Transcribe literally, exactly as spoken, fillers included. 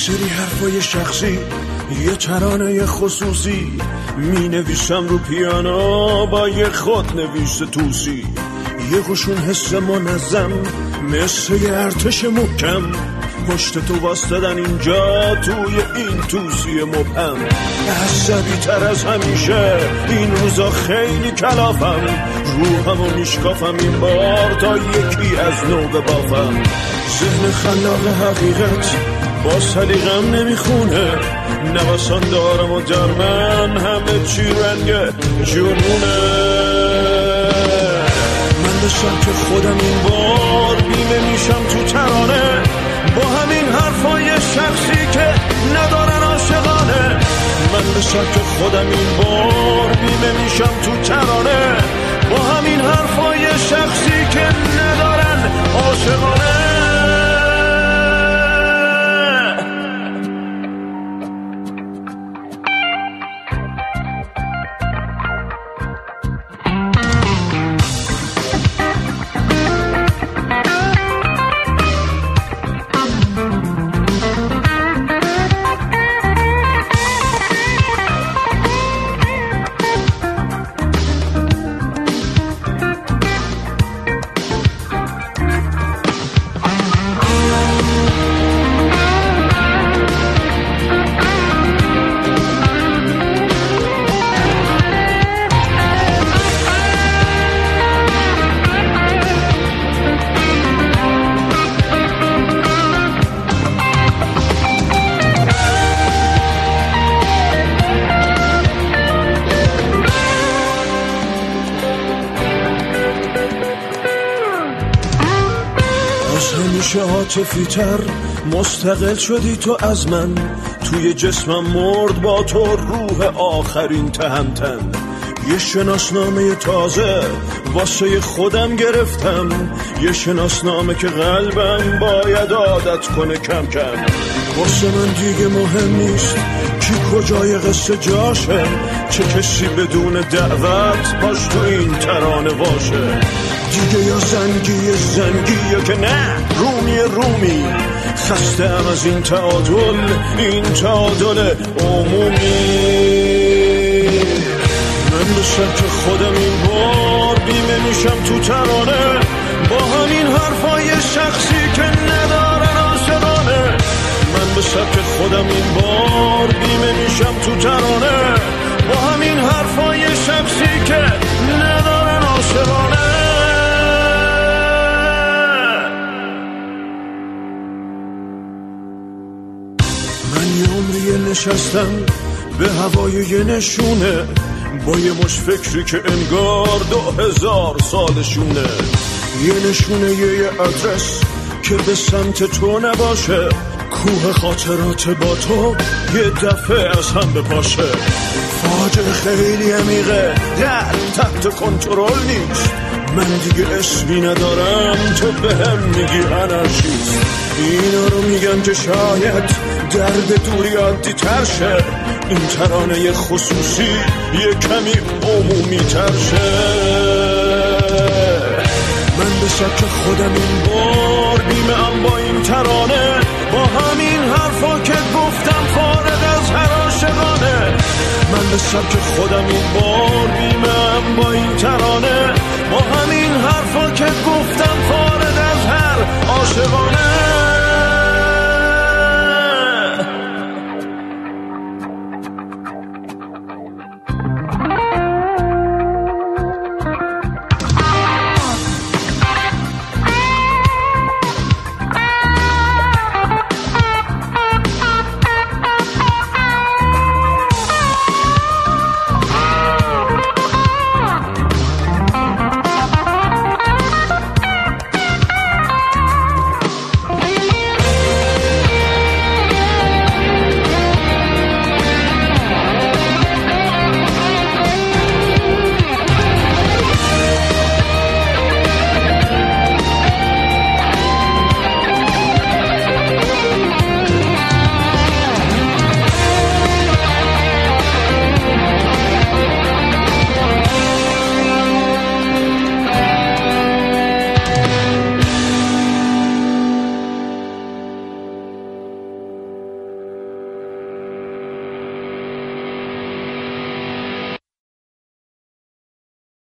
سری حرفای شخصی، یه ترانه خصوصی، می نویسم رو پیانو با یه خود نویس توسی. یه خوشون حس منظم مثل یه ارتش محکم، پشت تو واستادن اینجا توی این توسی مبهم. عصبی تر از همیشه این روزا خیلی کلافم، روحمو میشکافم این بار تا یکی از نو ببافم. ذهن خلاق حقیقت با سلیقم نمیخونه، نوسان دارم و در من همه چی رنگ جنونه. من به سبک خودم این بار بیمه میشم تو ترانه، با همین حرفای شخصی که ندارن عاشقانه. من به سبک خودم این بار بیمه میشم تو ترانه، با همین حرفای شخصی که ندارن عاشقانه. همیشه عاطفی تر مستقل شدی تو از من، توی جسمم مرد با تو روح آخرین تهمتن. یه شناسنامه تازه واسه خودم گرفتم، یه شناسنامه که قلبم باید عادت کنه کم کم. واسه من دیگه مهم نیست کی کجای قصه جاشه، چه کسی بدون دعوت پاش تو این ترانه باشه. دیگه یا زنگی زنگی یا که نه رومی رومی، خستم از این تعادل، این تعادل عمومی. من به سبک خودم این بار بیمه میشم تو ترانه، با همین حرفای شخصی که ندارن عاشقانه. من به سبک خودم این بار بیمه میشم تو ترانه، با همین حرفای شخصی که ندارن عاشقانه. من یه عمریه نشستم به هوای یه نشونه، با یه مش فکری که انگار دو هزار سالشونه. یه نشونه یه ادرس که به سمت تو نباشه، کوه خاطرات با تو یه دفعه از هم بپاشه. فاجعه خیلی عمیقه در تحت کنترل نیست، من دیگه اسمی ندارم تو بهم میگی انارشیست. اینا رو میگم که شاید درد دوری عادی تر شه، این ترانه خصوصی یه کمی عمومی تر شه. من به سبک خودم این بار بیمه ام با این ترانه، با همین حرفا که گفتم فارغ از هر عاشقانه. من به سبک خودم این بار بیمه ام با این ترانه،